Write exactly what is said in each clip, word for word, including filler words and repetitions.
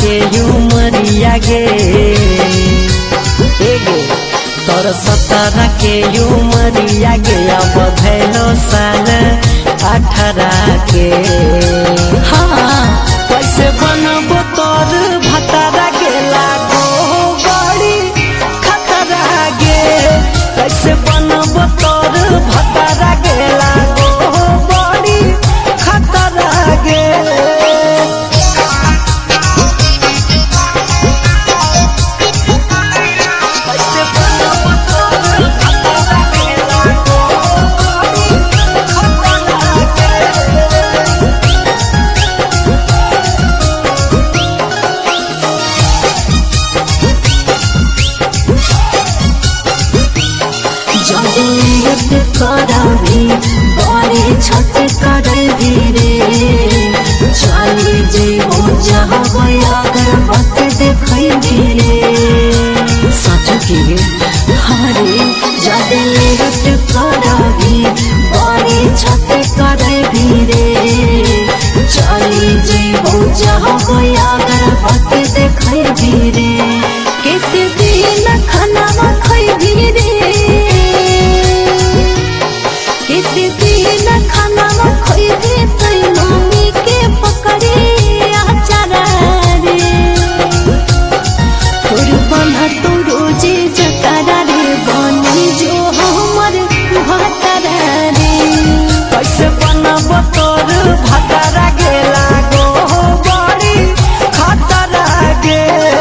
के उमरिया गे गे तोर सत्रह के उमरिया गे अब भैलो साल अठारह के। हाँ कैसे बनबो तोर भतारा गे लागो बड़ी खतरा गे। कैसे बनबो तोर भतारा गे लागो बड़ी खतरा गे। करभी बड़े छठ करभी रे चली जेबो जहाँ अगर बात देखी रे साचो की हरे जादे लेट करभी बड़े छठ करभी रे चली जेबो जहाँ अगर बात देखी रे केते दिन खाना खैभी रे कितने दिन खाना खोइबे तई मम्मी के पकड़े आचारा रे तोर बन्हा तो रोजे जतारा रे बनी जो हमर भतारा रे। कैसे बनब तोर भतारा गे लागो बड़ी खतरा गे।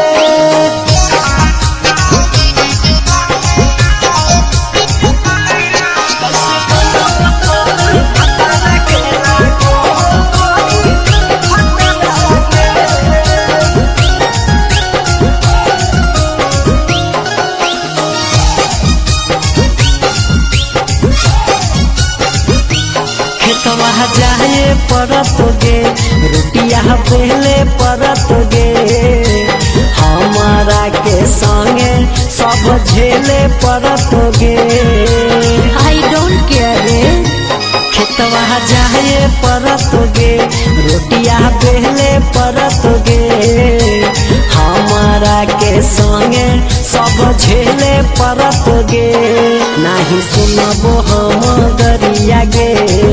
खेतवा जाए परत गे रोटिया पहले परत गे हमारा के संगे सब झेले परत गे। आई डोंट केयर रे खेतवा जाए परत गे रोटिया पहले परत गे हमारा के संगे सब झेले परत गे। नाही सुनबो हम गरिया गे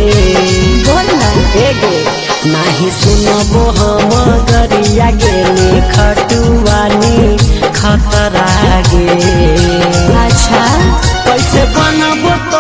गे नाही सुनबो हम गरिया गे खटुआनी खतरा गे। अच्छा कैसे बनबो